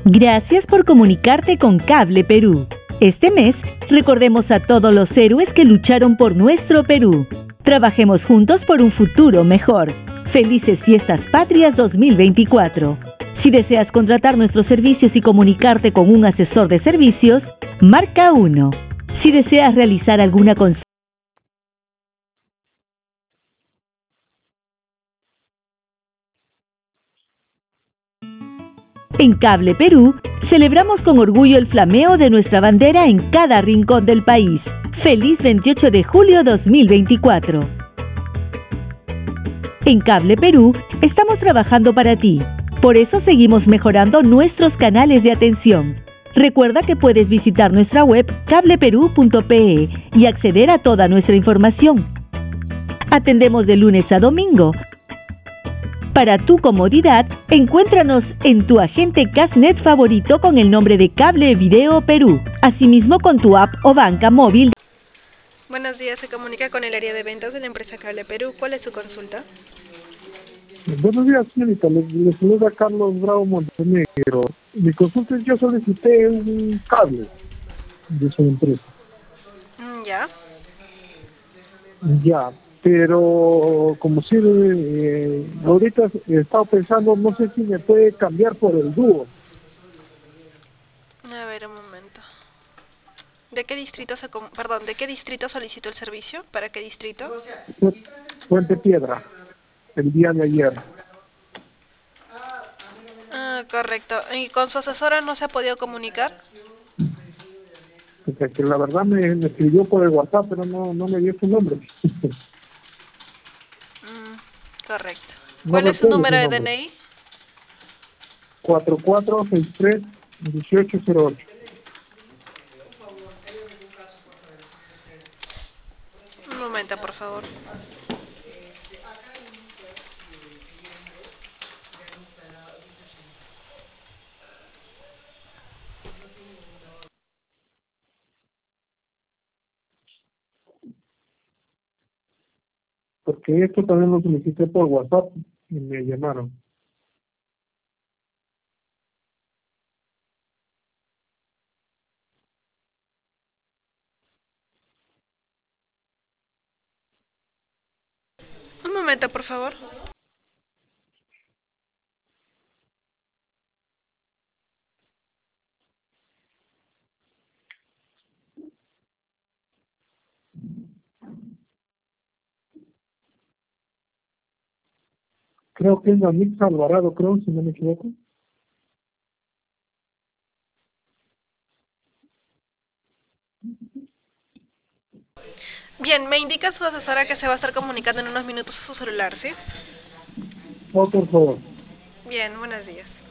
Gracias por comunicarte con Cable Perú. Este mes, recordemos a todos los héroes que lucharon por nuestro Perú. Trabajemos juntos por un futuro mejor. Felices Fiestas Patrias 2024. Si deseas contratar nuestros servicios y comunicarte con un asesor de servicios, marca 1. Si deseas realizar alguna consulta, en Cable Perú, celebramos con orgullo el flameo de nuestra bandera en cada rincón del país. ¡Feliz 28 de julio 2024! En Cable Perú, estamos trabajando para ti. Por eso seguimos mejorando nuestros canales de atención. Recuerda que puedes visitar nuestra web cableperú.pe y acceder a toda nuestra información. Atendemos de lunes a domingo. Para tu comodidad, encuéntranos en tu agente Casnet favorito con el nombre de Cable Video Perú, asimismo con tu app o banca móvil. Buenos días, se comunica con el área de ventas de la empresa Cable Perú. ¿Cuál es su consulta? Buenos días, señorita. Le saluda Carlos Bravo Montenegro. Mi consulta es: yo solicité un cable de su empresa. ¿Ya? Ya, pero como si ahorita he estado pensando, no sé si me puede cambiar por el dúo. A ver, un momento. ¿De qué distrito ¿de qué distrito solicitó el servicio? ¿Para qué distrito? Puente Piedra, el día de ayer. Correcto. ¿Y con su asesora no se ha podido comunicar? Porque la verdad me escribió por el WhatsApp, pero no me dio su nombre. Correcto. No ¿Cuál es su recuerdo número de nombre. DNI? 4463-1808. Un momento, por favor. Porque esto también lo solicité por WhatsApp y me llamaron. Un momento, por favor. Creo que es Danix Alvarado, creo, si no me equivoco. Bien, me indica su asesora que se va a estar comunicando en unos minutos a su celular, ¿sí? Oh, por favor. Bien, buenos días.